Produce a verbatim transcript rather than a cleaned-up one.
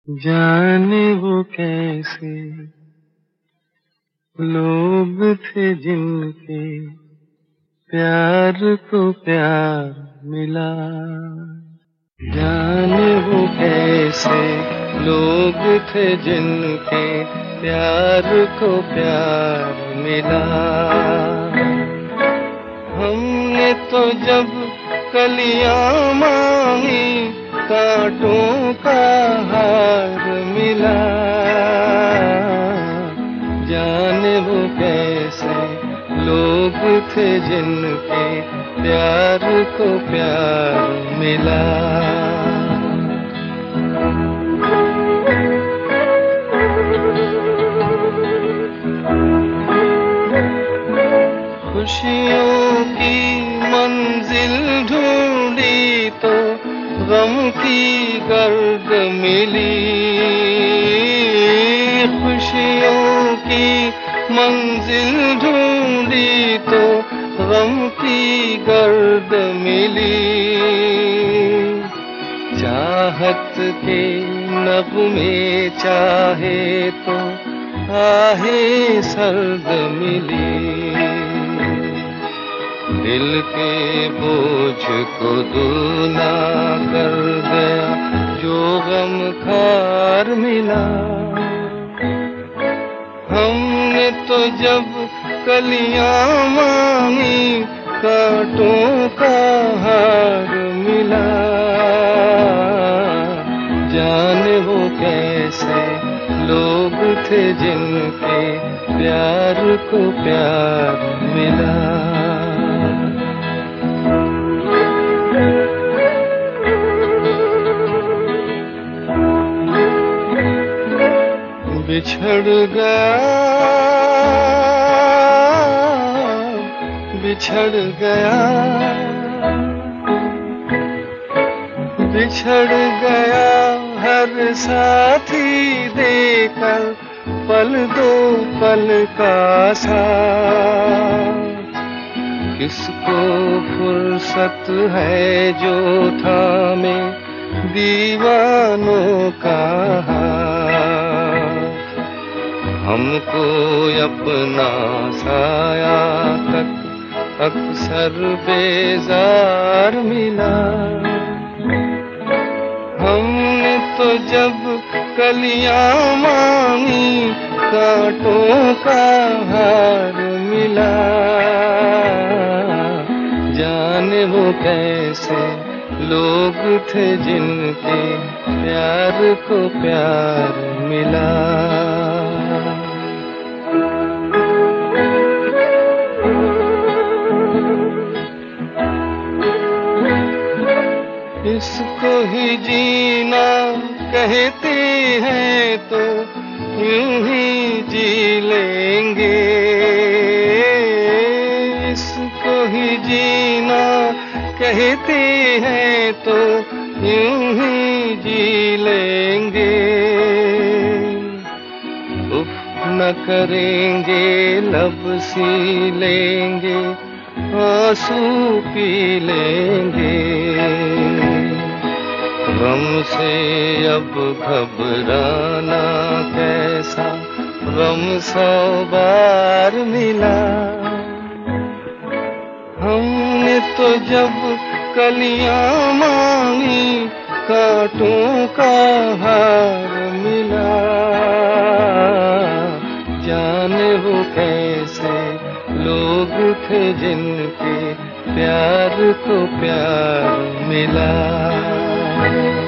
जाने वो कैसे लोग थे जिनके प्यार को प्यार मिला। जाने वो कैसे लोग थे जिनके प्यार को प्यार मिला। हमने तो जब कलियां मांगी कांटों का हार मिला। जाने वो कैसे लोग थे जिनके प्यार को प्यार मिला। खुशियों की मंजिल ढूंढी तो गम की गर्द मिली। खुशियों की मंजिल ढूंढी तो गम की गर्द मिली। चाहत के नगमे चाहे तो आहे सर्द मिली। दिल के बोझ को दूना कर गया जो गम खार मिला। हमने तो जब कलियां मांगी कांटों का हार मिला। जाने वो कैसे लोग थे जिनके प्यार को प्यार मिला। बिछड़ गया बिछड़ गया बिछड़ गया हर साथी देकर पल दो पल का साथ। किसको फुर्सत है जो थामे दीवानों का हाथ। हमको अपना साया तक अक्सर बेजार मिला। हमने तो जब कलियां मांगी कांटों का हार मिला। जाने वो कैसे लोग थे जिनके प्यार को प्यार मिला। इसको ही जीना कहते हैं तो यूं ही जी लेंगे। इसको ही जीना कहते हैं तो यूं ही जी लेंगे। उफ न करेंगे लब सी लेंगे आंसू पी लेंगे। गम से अब घबराना कैसा गम सौ बार मिला। हमने तो जब कलियां मांगी कांटों का हार मिला। जाने वो कैसे लोग थे जिनके प्यार को प्यार मिला।